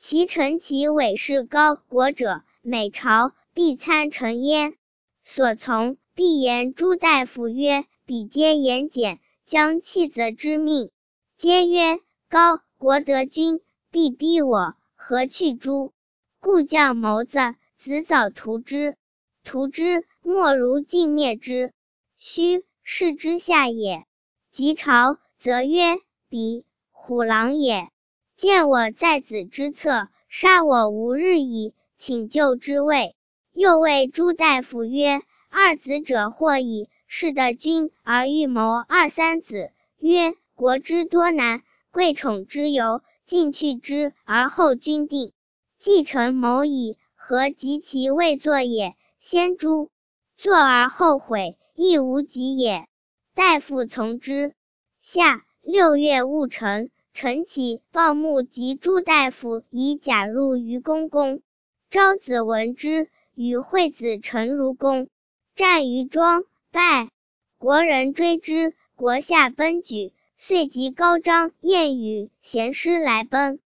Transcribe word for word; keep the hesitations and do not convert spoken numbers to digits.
其臣其伪是高国者，每朝必参臣焉。所从，必言诸大夫曰：彼皆言简，将弃则之命。皆曰：高国得君，必逼我，何去诸？故将谋子，子早屠之。屠之，莫如尽灭之。须是之下也。及朝，则曰：彼虎狼也。见我在子之侧，杀我无日矣，请就之位。又谓诸大夫曰：二子者祸矣，是得君而欲谋二三子。曰：国之多难，贵宠之由，尽去之而后君定。既臣谋矣，何及其未作也？先诛，作而后悔，亦无及也。大夫从之。夏六月戊辰，陈起鲍牧及诸大夫以甲入于公宫。昭子闻之，与惠子陈如宫，战于庄，败。国人追之，国下奔举，遂集高张、晏与贤师来奔。